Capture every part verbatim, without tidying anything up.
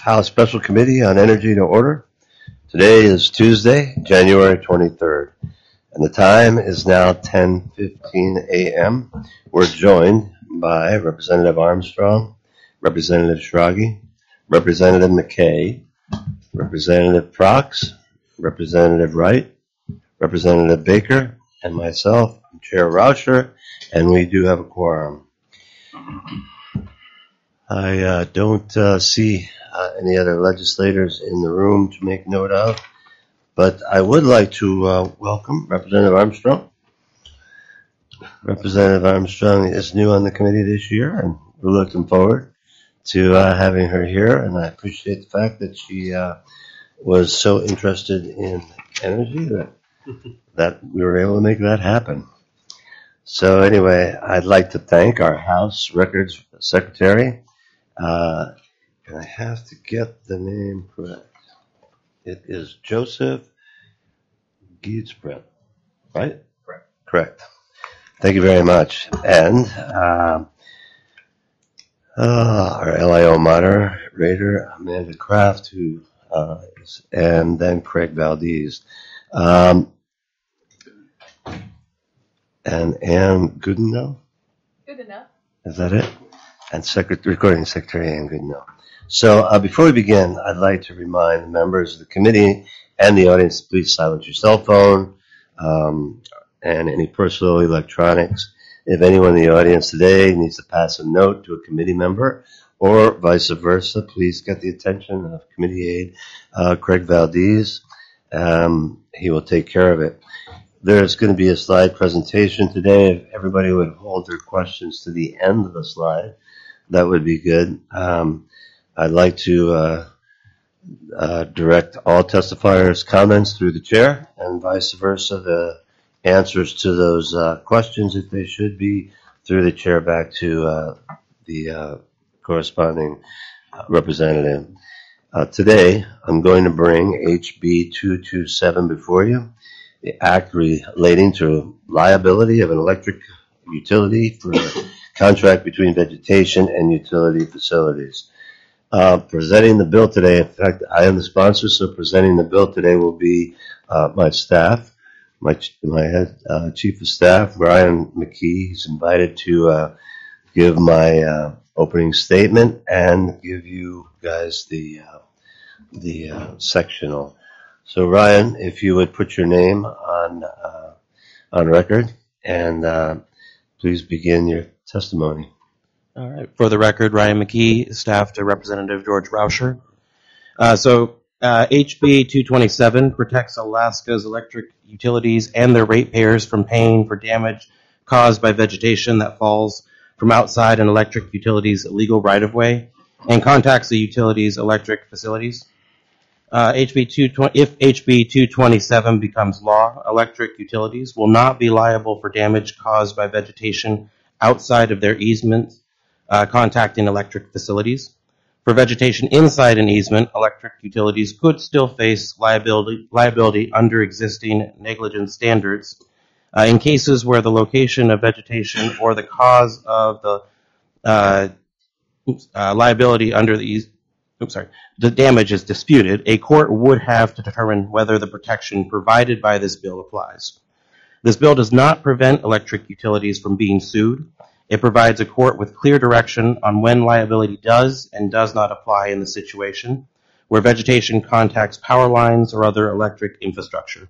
House Special Committee on Energy to order. Today is Tuesday, January twenty-third, and the time is now ten fifteen a.m. We're joined by Representative Armstrong, Representative Schrage, Representative McKay, Representative Prox, Representative Wright, Representative Baker, and myself, I'm Chair Rauscher, and we do have a quorum. I uh, don't uh, see uh, any other legislators in the room to make note of, but I would like to uh, welcome Representative Armstrong. Representative Armstrong is new on the committee this year, and we're looking forward to uh, having her here, and I appreciate the fact that she uh, was so interested in energy that, that we were able to make that happen. So anyway, I'd like to thank our House Records Secretary. Uh, and I have to get the name correct. It is Joseph Giesbrecht, right? Correct. Correct. Thank you very much. And um, uh, our L I O moderator, Amanda Kraft, who uh, is, and then Craig Valdez. Um, and Ann Goodenough? Good enough. Is that it? And Secretary, Recording Secretary Ann Goodenough. So uh, before we begin, I'd like to remind the members of the committee and the audience to please silence your cell phone um, and any personal electronics. If anyone in the audience today needs to pass a note to a committee member or vice versa, please get the attention of committee aide uh, Craig Valdez. Um, he will take care of it. There's going to be a slide presentation today. If everybody would hold their questions to the end of the slide, that would be good. Um, I'd like to uh, uh, direct all testifiers' comments through the chair and vice versa, the answers to those uh, questions, if they should be, through the chair back to uh, the uh, corresponding uh, representative. Uh, today, I'm going to bring H B two twenty-seven before you, the act relating to liability of an electric utility for a contract between vegetation and utility facilities. Uh, presenting the bill today, in fact, I am the sponsor, so presenting the bill today will be uh, my staff, my my head uh, chief of staff, Brian McKee. He's invited to uh, give my uh, opening statement and give you guys the uh, the uh, sectional. So, Ryan, if you would put your name on uh, on record, and uh, please begin your testimony. All right. For the record, Ryan McKee, staff to Representative George Rauscher. Uh, so, uh, H B two twenty-seven protects Alaska's electric utilities and their ratepayers from paying for damage caused by vegetation that falls from outside an electric utility's legal right-of-way and contacts the utility's electric facilities. Uh, H B two twenty, if H B two twenty-seven becomes law, electric utilities will not be liable for damage caused by vegetation outside of their easement uh, contacting electric facilities. For vegetation inside an easement, electric utilities could still face liability, liability under existing negligence standards uh, in cases where the location of vegetation or the cause of the uh, oops, uh, liability under the easement Oops, sorry. The damage is disputed, a court would have to determine whether the protection provided by this bill applies. This bill does not prevent electric utilities from being sued. It provides a court with clear direction on when liability does and does not apply in the situation where vegetation contacts power lines or other electric infrastructure.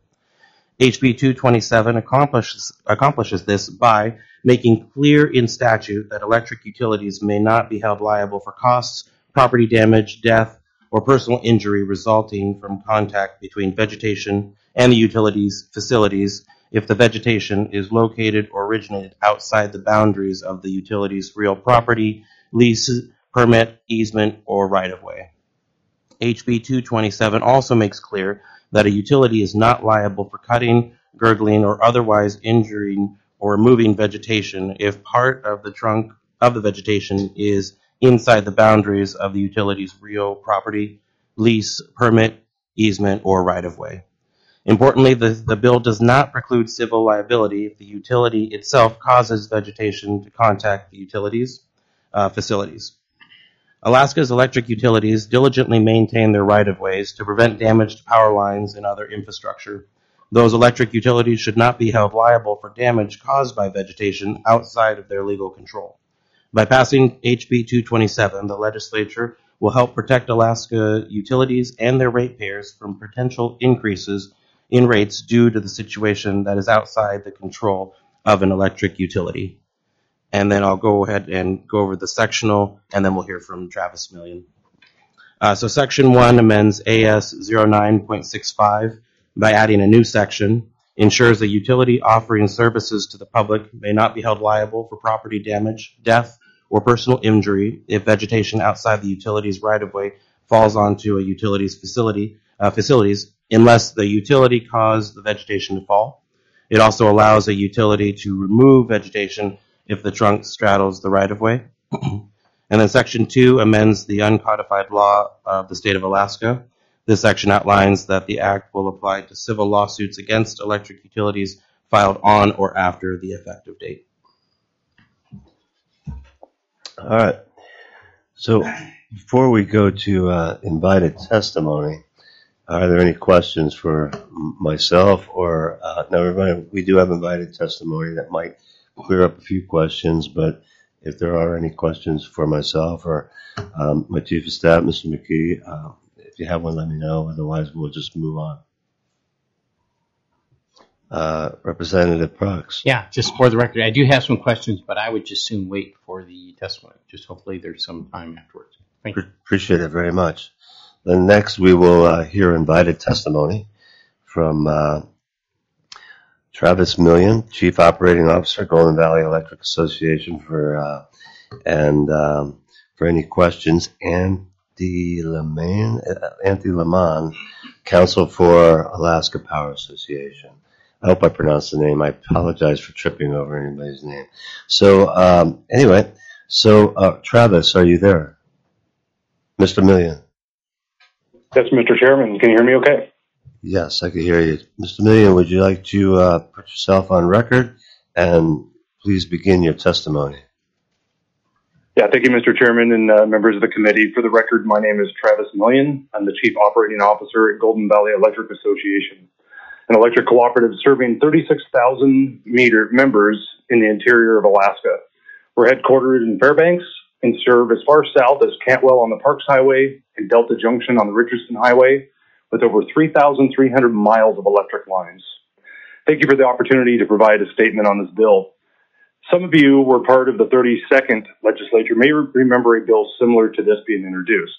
H B two twenty-seven accomplishes, accomplishes this by making clear in statute that electric utilities may not be held liable for costs, property damage, death, or personal injury resulting from contact between vegetation and the utilities facilities if the vegetation is located or originated outside the boundaries of the utility's real property, lease, permit, easement, or right-of-way. H B two twenty-seven also makes clear that a utility is not liable for cutting, gurgling, or otherwise injuring or removing vegetation if part of the trunk of the vegetation is inside the boundaries of the utility's real property, lease, permit, easement, or right-of-way. Importantly, the, the bill does not preclude civil liability if the utility itself causes vegetation to contact the utilities uh, facilities. Alaska's electric utilities diligently maintain their right-of-ways to prevent damage to power lines and other infrastructure. Those electric utilities should not be held liable for damage caused by vegetation outside of their legal control. By passing H B two twenty-seven, the legislature will help protect Alaska utilities and their ratepayers from potential increases in rates due to the situation that is outside the control of an electric utility. And then I'll go ahead and go over the sectional, and then we'll hear from Travis Million. Uh, so Section one amends A S zero nine point six five by adding a new section, ensures a utility offering services to the public may not be held liable for property damage, death, or personal injury if vegetation outside the utility's right-of-way falls onto a utility's facility, uh, facilities unless the utility caused the vegetation to fall. It also allows a utility to remove vegetation if the trunk straddles the right-of-way. And then Section two amends the uncodified law of the state of Alaska. This section outlines that the act will apply to civil lawsuits against electric utilities filed on or after the effective date. All right. So before we go to uh, invited testimony, are there any questions for myself or uh, no? Everybody, we do have invited testimony that might clear up a few questions, but if there are any questions for myself or um, my chief of staff, Mister McKee, uh, if you have one, let me know. Otherwise, we'll just move on. Uh, Representative Prox. Yeah, just for the record, I do have some questions, but I would just soon wait for the testimony. Just hopefully there's some time afterwards. Thank you. Appreciate it very much. Then next we will uh, hear invited testimony from uh, Travis Million, Chief Operating Officer, Golden Valley Electric Association, for uh, and um, for any questions. Anthony Lemon, Anthony Lemon, Counsel for Alaska Power Association. I hope I pronounced the name. I apologize for tripping over anybody's name. So um, anyway, so uh, Travis, are you there? Mister Million. Yes, Mister Chairman. Can you hear me okay? Yes, I can hear you. Mister Million, would you like to uh, put yourself on record and please begin your testimony? Yeah, thank you, Mister Chairman and uh, members of the committee. For the record, my name is Travis Million. I'm the Chief Operating Officer at Golden Valley Electric Association, an electric cooperative serving thirty-six thousand meter members in the interior of Alaska. We're headquartered in Fairbanks and serve as far south as Cantwell on the Parks Highway and Delta Junction on the Richardson Highway, with over three thousand three hundred miles of electric lines. Thank you for the opportunity to provide a statement on this bill. Some of you were part of the thirty-second legislature may re- remember a bill similar to this being introduced.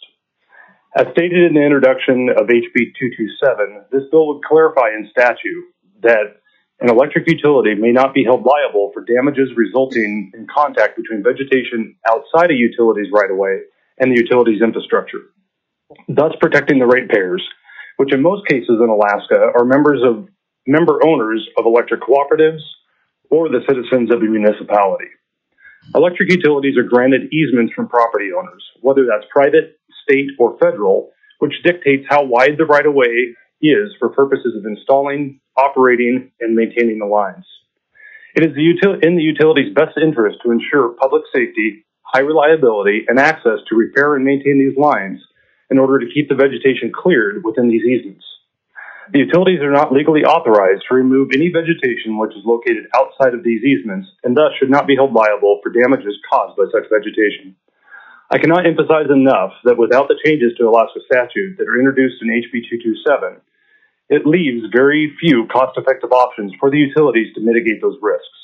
As stated in the introduction of H B two twenty-seven, this bill would clarify in statute that an electric utility may not be held liable for damages resulting in contact between vegetation outside a utility's right-of-way and the utility's infrastructure, thus protecting the ratepayers, which in most cases in Alaska are members of member owners of electric cooperatives or the citizens of the municipality. Electric utilities are granted easements from property owners, whether that's private, state, or federal, which dictates how wide the right-of-way is for purposes of installing, operating, and maintaining the lines. It is the util- in the utility's best interest to ensure public safety, high reliability, and access to repair and maintain these lines in order to keep the vegetation cleared within these easements. The utilities are not legally authorized to remove any vegetation which is located outside of these easements and thus should not be held liable for damages caused by such vegetation. I cannot emphasize enough that without the changes to Alaska statute that are introduced in H B two twenty-seven, it leaves very few cost-effective options for the utilities to mitigate those risks.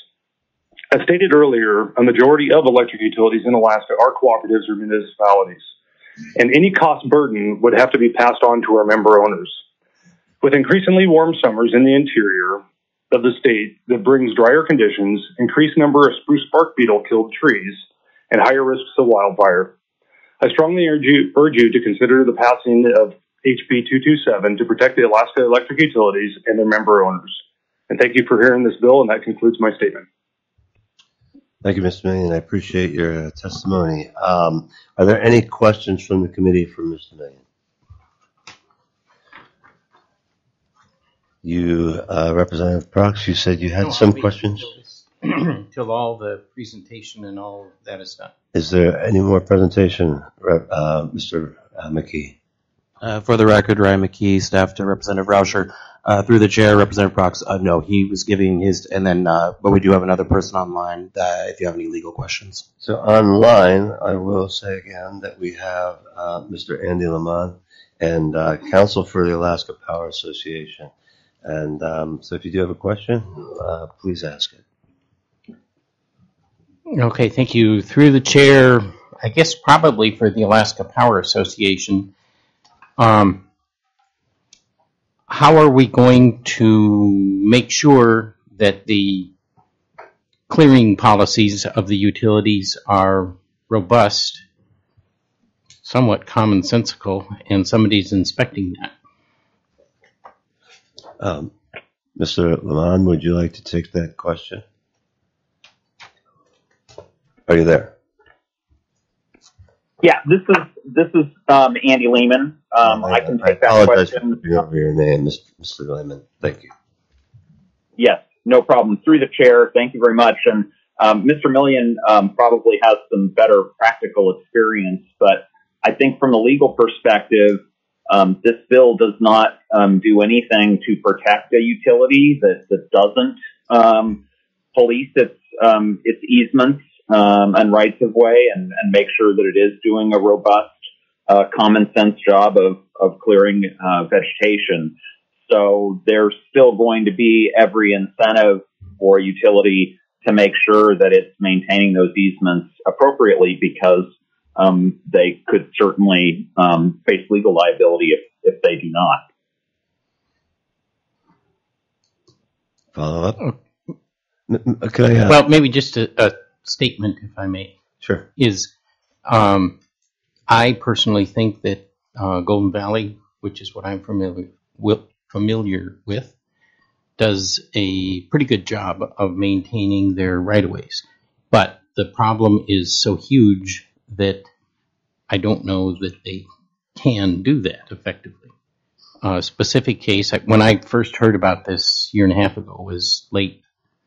As stated earlier, a majority of electric utilities in Alaska are cooperatives or municipalities, and any cost burden would have to be passed on to our member owners. With increasingly warm summers in the interior of the state that brings drier conditions, increased number of spruce bark beetle killed trees, and higher risks of wildfire, I strongly urge you, urge you to consider the passing of H B two twenty-seven to protect the Alaska electric utilities and their member owners. And thank you for hearing this bill, and that concludes my statement. Thank you, Mister Million. I appreciate your uh, testimony. Um, are there any questions from the committee for Mister Million? You, uh, Representative Prox, you said you had No, some we- questions? till all the presentation and all that is done. Is there any more presentation, Rep- uh, Mister McKee? Uh, for the record, Ryan McKee, staff to Representative Rauscher. Uh, through the chair, Representative Prox, uh, no, he was giving his, and then, uh, but we do have another person online that if you have any legal questions. So online, I will say again that we have uh, Mister Andy Lamont and uh, counsel for the Alaska Power Association. And um, so if you do have a question, uh, please ask it. Okay, thank you. Through the chair, I guess probably for the Alaska Power Association, um, how are we going to make sure that the clearing policies of the utilities are robust, somewhat commonsensical, and somebody's inspecting that? Um, Mister Lamont, would you like to take that question? Are you there? Yeah, this is this is um, Andy Lehman. Um, I, I can take I that apologize question. for putting over your name, Mister Lehman. Thank you. Yes, no problem. Through the chair, thank you very much. And um, Mister Million um, probably has some better practical experience, but I think from a legal perspective, um, this bill does not um, do anything to protect a utility that, that doesn't um, police its um, its easements um, and rights of way, and, and make sure that it is doing a robust, uh, common sense job of of clearing uh, vegetation. So there's still going to be every incentive for a utility to make sure that it's maintaining those easements appropriately, because um, they could certainly um, face legal liability if, if they do not. Follow up? Can I, uh, Well, maybe just a, a statement, if I may. Sure. Is um, I personally think that uh, Golden Valley, which is what I'm familiar with, familiar with, does a pretty good job of maintaining their right-of-ways. But the problem is so huge that I don't know that they can do that effectively. A specific case, when I first heard about this a year and a half ago, was late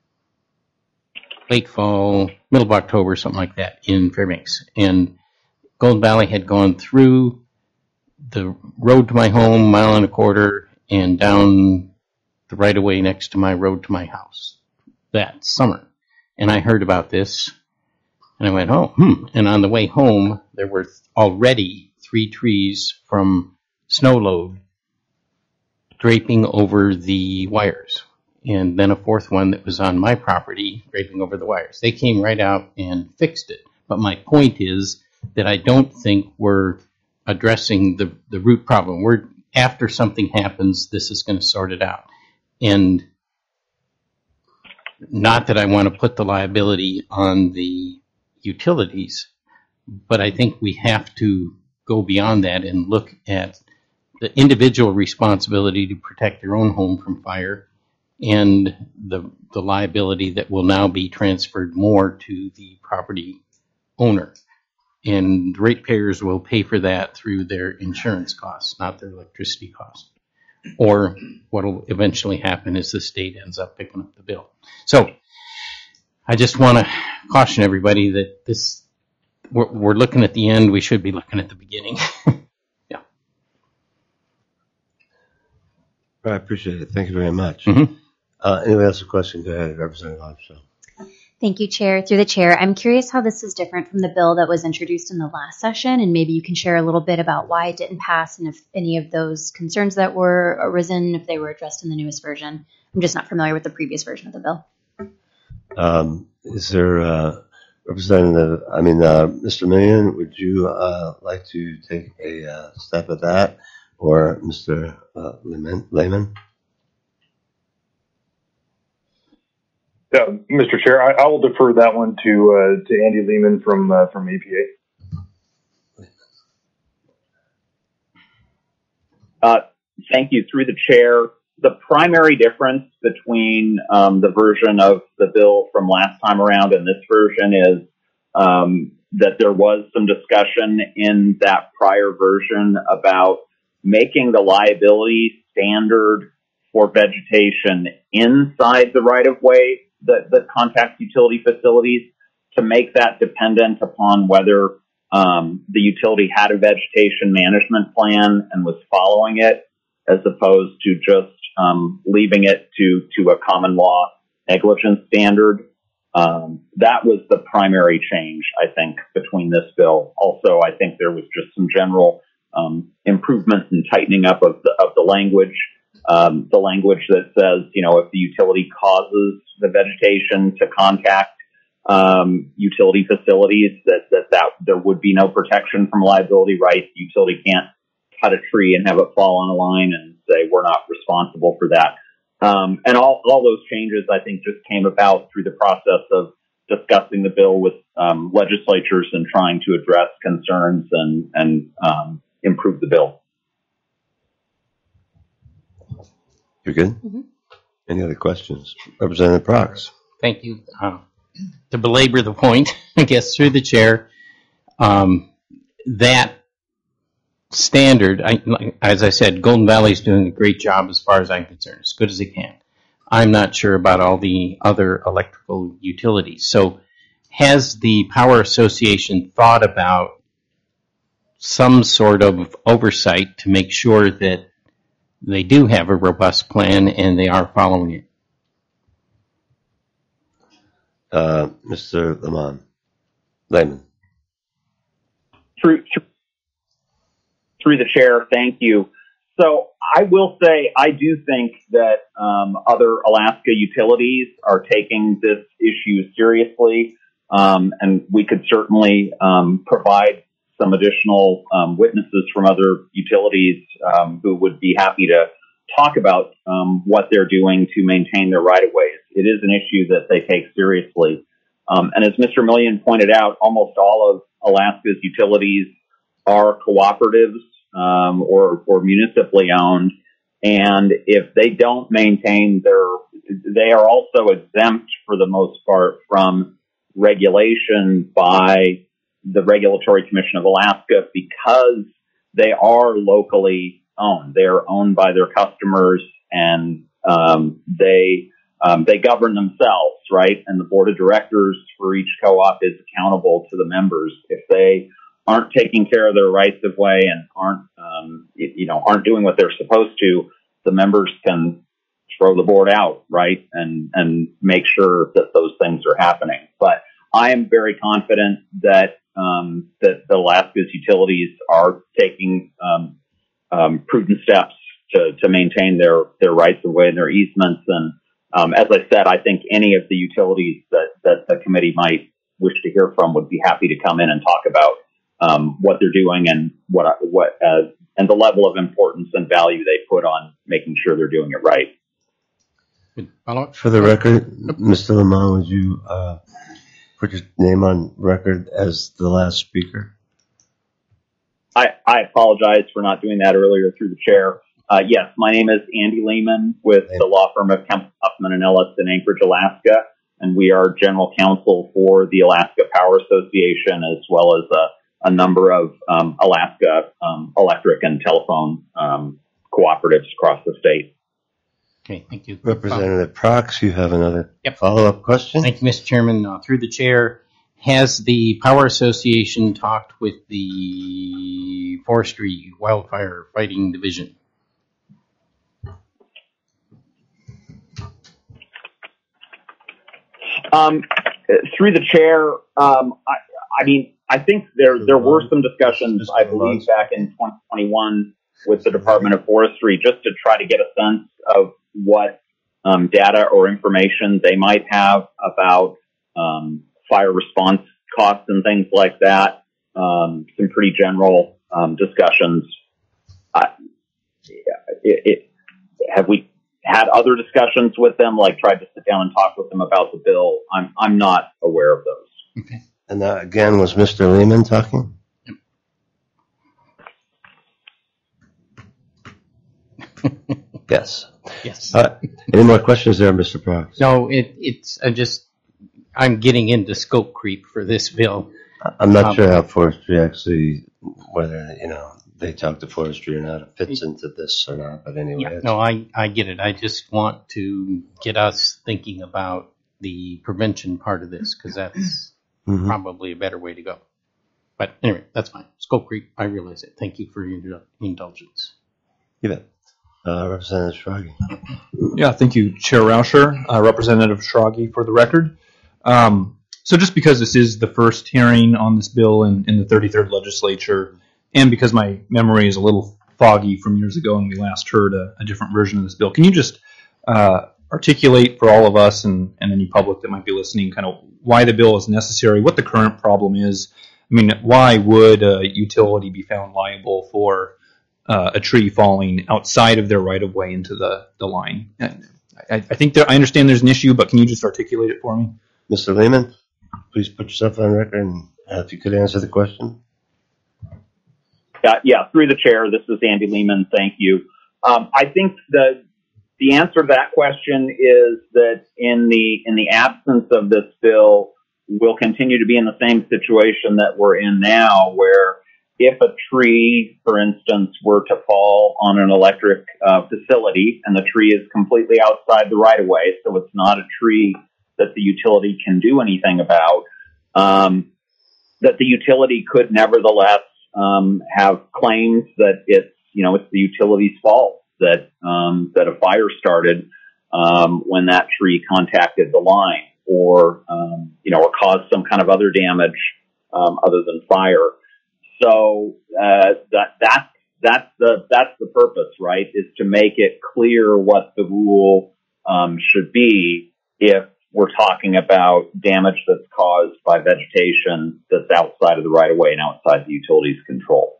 late fall, middle of October, something like that, in Fairbanks. And Golden Valley had gone through the road to my home, mile and a quarter, and down the right-of-way next to my road to my house that summer. And I heard about this, and I went, oh, hmm. And on the way home, there were already three trees from snow load draping over the wires. And then a fourth one that was on my property draping over the wires. They came right out and fixed it. But my point is that I don't think we're addressing the, the root problem. We're, after something happens, this is going to sort it out. And not that I want to put the liability on the utilities, but I think we have to go beyond that and look at the individual responsibility to protect their own home from fire, and the the liability that will now be transferred more to the property owner. And ratepayers will pay for that through their insurance costs, not their electricity costs. Or what will eventually happen is the state ends up picking up the bill. So I just want to caution everybody that this, we're, we're looking at the end, we should be looking at the beginning. Yeah. I appreciate it. Thank you very much. Mm-hmm. Uh, anybody else have a question? Go ahead, Representative Armstrong. Thank you, Chair. Through the Chair, I'm curious how this is different from the bill that was introduced in the last session, and maybe you can share a little bit about why it didn't pass and if any of those concerns that were arisen, if they were addressed in the newest version. I'm just not familiar with the previous version of the bill. Um, is there, uh, Representative, I mean, uh, Mister Million, would you uh, like to take a uh, step at that, or Mister Uh, Lehman? Lehman? Yeah, Mister Chair, I, I will defer that one to uh, to Andy Lehman from uh, from A P A. Uh, thank you. Through the chair, the primary difference between um, the version of the bill from last time around and this version is um, that there was some discussion in that prior version about making the liability standard for vegetation inside the right-of-way that, that contacts utility facilities, to make that dependent upon whether um, the utility had a vegetation management plan and was following it, as opposed to just um, leaving it to, to a common law negligence standard. Um, that was the primary change, I think, between this bill. Also, I think there was just some general um, improvements and tightening up of the, of the language. Um, the language that says, you know, if the utility causes the vegetation to contact um, utility facilities, that, that that there would be no protection from liability, right? The utility can't cut a tree and have it fall on a line and say we're not responsible for that. Um, and all, all those changes, I think, just came about through the process of discussing the bill with um, legislatures and trying to address concerns and, and um, improve the bill. You're good? Mm-hmm. Any other questions? Representative Prox. Thank you. Uh, to belabor the point, I guess through the chair, um, that standard, I, as I said, Golden Valley is doing a great job as far as I'm concerned, as good as it can. I'm not sure about all the other electrical utilities. So has the Power Association thought about some sort of oversight to make sure that they do have a robust plan and they are following it? Uh, Mister Lemon. Lehman. Through, through the chair, thank you. So I will say I do think that um, other Alaska utilities are taking this issue seriously, um, and we could certainly um, provide some additional um, witnesses from other utilities um, who would be happy to talk about um, what they're doing to maintain their right-of-ways. It is an issue that they take seriously. Um, and as Mister Million pointed out, almost all of Alaska's utilities are cooperatives um, or, or municipally owned. And if they don't maintain their, they are also exempt for the most part from regulation by the Regulatory Commission of Alaska because they are locally owned. They are owned by their customers and um, they um, they govern themselves, right? And the board of directors for each co-op is accountable to the members. If they aren't taking care of their rights of way and aren't um, you know aren't doing what they're supposed to, the members can throw the board out, right? And and make sure that those things are happening. But I am very confident that um, that the Alaska's utilities are taking um, um, prudent steps to, to maintain their, their rights of way and their easements. And um, as I said, I think any of the utilities that, that the committee might wish to hear from would be happy to come in and talk about um, what they're doing and what what uh, and the level of importance and value they put on making sure they're doing it right. For the record, Mister Lemon, would you uh, put your name on record as the last speaker? I, I apologize for not doing that earlier through the chair. Uh, yes, my name is Andy Lehman with the law firm of Kemp, Huffman and Ellis in Anchorage, Alaska, and we are general counsel for the Alaska Power Association as well as a, a number of um, Alaska um, electric and telephone um, cooperatives across the state. Okay, thank you. Representative Prox, you have another Yep. follow-up question? Thank you, Mister Chairman. Uh, through the chair, has the Power Association talked with the Forestry Wildfire Fighting Division? Um, through the chair, um, I, I mean, I think there there were some discussions, I believe, back in twenty twenty-one with the Department of Forestry just to try to get a sense of what um, data or information they might have about um, fire response costs and things like that. Um, some pretty general um, discussions. Uh, it, it, have we had other discussions with them, like tried to sit down and talk with them about the bill? I'm I'm not aware of those. Okay. And that, again, was Mister Lehman talking? Yes. Yes. Uh, any more questions there, Mister Prox? No, it, it's I just, I'm getting into scope creep for this bill. I'm not Um, sure how forestry actually, whether, you know, they talk to forestry or not, it fits into this or not, but anyway. Yeah, it's- no, I, I get it. I just want to get us thinking about the prevention part of this, because that's Mhm. probably a better way to go. But anyway, that's fine. Scope Creek, I realize it. Thank you for your indul- indulgence. You bet. Uh, Representative Schrage. Yeah, thank you, Chair Rauscher, uh, Representative Schrage, for the record. Um, so just because this is the first hearing on this bill in, in the thirty-third legislature, and because my memory is a little foggy from years ago and we last heard a, a different version of this bill, can you just uh, articulate for all of us and, and any public that might be listening kind of why the bill is necessary, what the current problem is? I mean, why would a utility be found liable for uh, a tree falling outside of their right-of-way into the, the line? I, I think there, I understand there's an issue, but can you just articulate it for me? Mister Lehman, please put yourself on record, and uh, if you could answer the question. Uh, yeah, through the chair, this is Andy Lehman. Thank you. Um, I think the the answer to that question is that in the in the absence of this bill, we'll continue to be in the same situation that we're in now, where if a tree, for instance, were to fall on an electric uh, facility and the tree is completely outside the right-of-way, so it's not a tree that the utility can do anything about, um, that the utility could nevertheless um, have claims that it's, you know, it's the utility's fault that um, that a fire started um, when that tree contacted the line, or um, you know, or caused some kind of other damage um, other than fire. So uh, that that's that's the that's the purpose, right? Is to make it clear what the rule um, should be if we're talking about damage that's caused by vegetation that's outside of the right of way and outside the utility's control.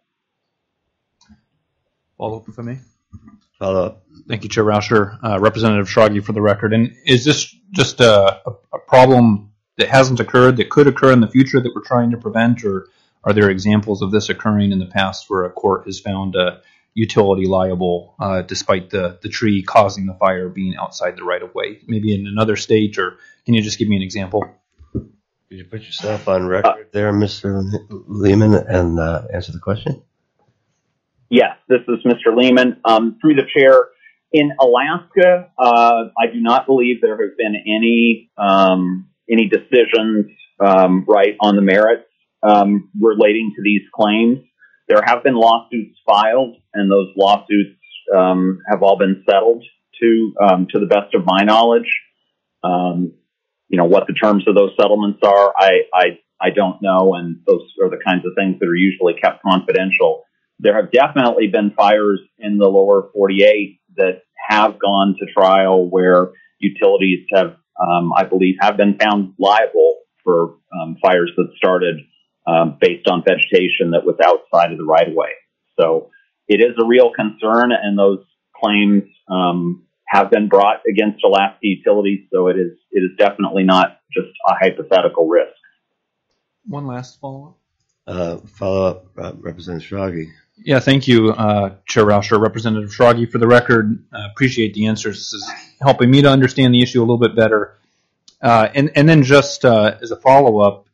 Follow up, if I may. Follow up. Thank you, Chair Rauscher. Uh, Representative Schrage, for the record. And is this just a, a, a problem that hasn't occurred, that could occur in the future, that we're trying to prevent, or are there examples of this occurring in the past where a court has found a utility liable uh, despite the, the tree causing the fire being outside the right-of-way, maybe in another state, or can you just give me an example? Could you put yourself on record there, Mister Lehman, and uh, answer the question? Yes, this is Mister Lehman. Um, through the chair, in Alaska, uh, I do not believe there have been any um, any decisions um, right on the merits um, relating to these claims. There have been lawsuits filed, and those lawsuits um, have all been settled to um, to the best of my knowledge. Um, you know, what the terms of those settlements are, I, I I don't know, and those are the kinds of things that are usually kept confidential. There have definitely been fires in the lower forty-eight that have gone to trial where utilities have, um, I believe, have been found liable for um, fires that started um, based on vegetation that was outside of the right-of-way. So it is a real concern, and those claims um, have been brought against Alaska utilities. So it is it is definitely not just a hypothetical risk. One last follow-up. Uh, follow up, uh, Representative Schrage. Yeah, thank you, uh, Chair Rauscher. Representative Schrage, for the record, uh, appreciate the answers. This is helping me to understand the issue a little bit better. Uh, and, and then just uh, as a follow-up,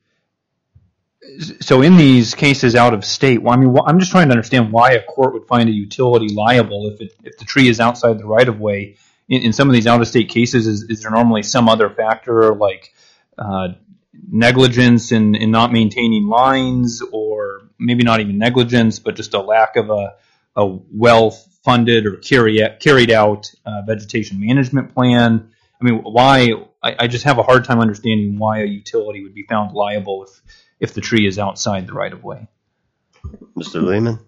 so in these cases out of state, well, I mean, I'm just trying to understand why a court would find a utility liable if it, if the tree is outside the right-of-way. In, in some of these out-of-state cases, is, is there normally some other factor like uh, negligence in, in not maintaining lines, or maybe not even negligence, but just a lack of a, a well-funded or carry, carried out uh, vegetation management plan? I mean, why? I, I just have a hard time understanding why a utility would be found liable if, if the tree is outside the right-of-way. Mister Lehman?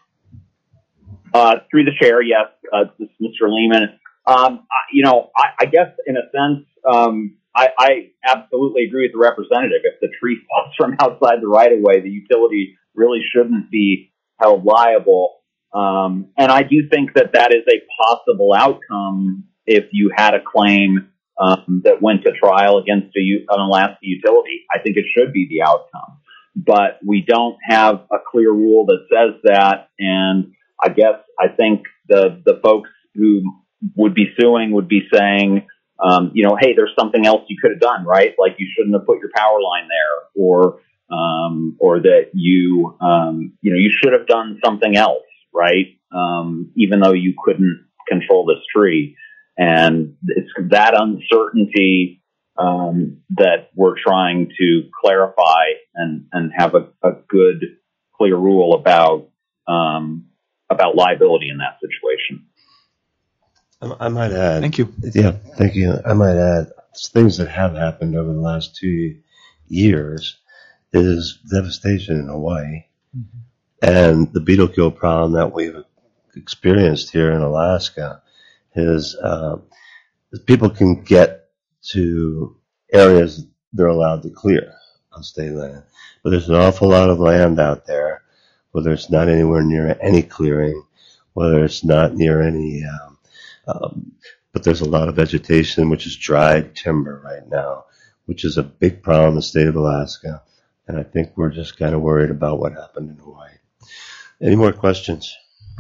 Uh, through the chair, yes, uh, this is Mister Lehman. Um, I, you know, I, I guess in a sense, um, I, I absolutely agree with the representative. If the tree falls from outside the right-of-way, the utility really shouldn't be held liable. Um, and I do think that that is a possible outcome if you had a claim um, that went to trial against a, an Alaska utility. I think it should be the outcome. But we don't have a clear rule that says that. And I guess I think the, the folks who would be suing would be saying, Um, you know, hey, there's something else you could have done, right? Like you shouldn't have put your power line there, or, um, or that you, um, you know, you should have done something else, right? Um, even though you couldn't control this tree. And it's that uncertainty, um, that we're trying to clarify and, and have a, a good, clear rule about um, about liability in that situation. I I might add. Thank you. Yeah, thank you. I might add things that have happened over the last two years is devastation in Hawaii, mm-hmm. and the beetle kill problem that we've experienced here in Alaska is uh, people can get to areas they're allowed to clear on state land, but there's an awful lot of land out there, whether it's not anywhere near any clearing, whether it's not near any, um, um, but there's a lot of vegetation, which is dried timber right now, which is a big problem in the state of Alaska. And I think we're just kind of worried about what happened in Hawaii. Any more questions?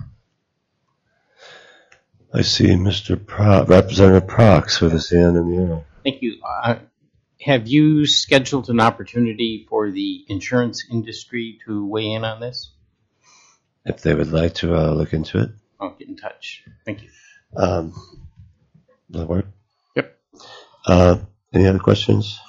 I see Mister Pro- Representative Prox with his hand in the air. Thank you. Uh, have you scheduled an opportunity for the insurance industry to weigh in on this? If they would like to uh, look into it. I'll get in touch. Thank you. Um, does that work? Yep. Uh, any other questions?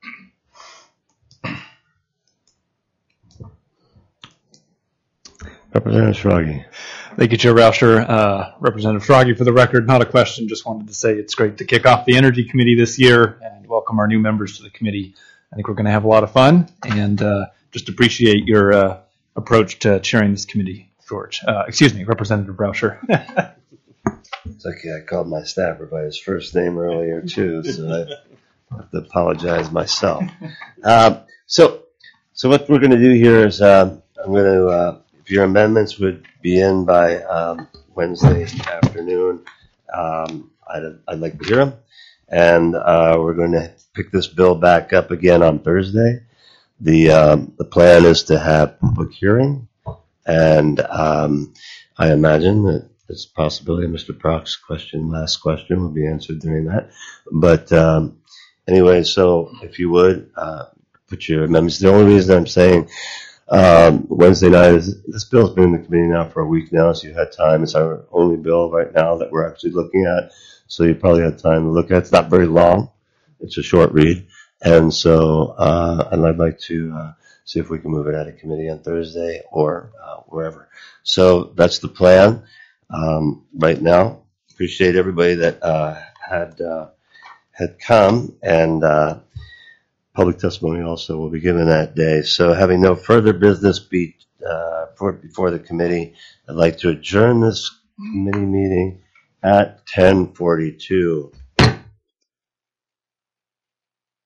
Representative Schrage. Thank you, Chair Rauscher. Uh, Representative Schrage, for the record, not a question, just wanted to say it's great to kick off the Energy Committee this year and welcome our new members to the committee. I think we're going to have a lot of fun, and uh, just appreciate your uh, approach to chairing this committee, George. Uh, excuse me, Representative Rauscher. It's okay, I called my staffer by his first name earlier, too, so I have to apologize myself. Um, so, so what we're going to do here is um, I'm going to, uh, if your amendments would be in by um, Wednesday afternoon, um, I'd, I'd like to hear them. And uh, we're going to pick this bill back up again on Thursday. The um, the plan is to have public hearing, and um, I imagine that there's a possibility Mister Prox's question, last question, will be answered during that. But um, anyway, so if you would uh, put your amendments. The only reason I'm saying um, Wednesday night is this bill's been in the committee now for a week now, so you had time. It's our only bill right now that we're actually looking at, so you probably had time to look at it. It's not very long. It's a short read. And so uh, and I'd like to uh, see if we can move it out of committee on Thursday or uh, wherever. So that's the plan um, right now. Appreciate everybody that uh, had uh, had come, and uh, public testimony also will be given that day. So having no further business be, uh, for, before the committee, I'd like to adjourn this committee meeting at ten forty-two.